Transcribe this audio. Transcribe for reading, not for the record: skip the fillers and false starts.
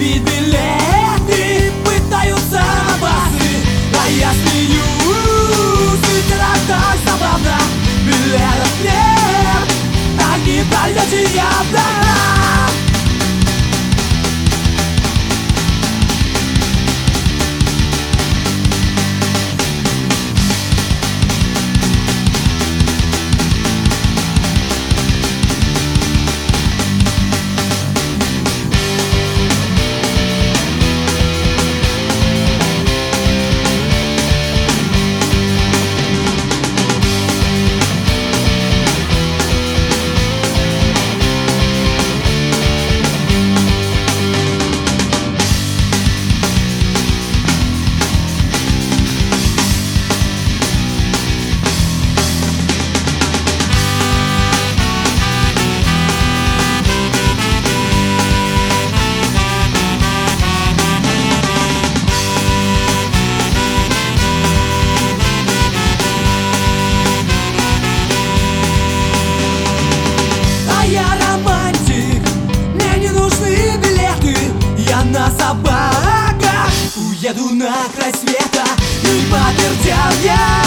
Ведь билеты пытаются басы, а я смеюсь, ведь это так забавно. Билетов нет, а не пролете явно. На собаках уеду на край света, и по вертям я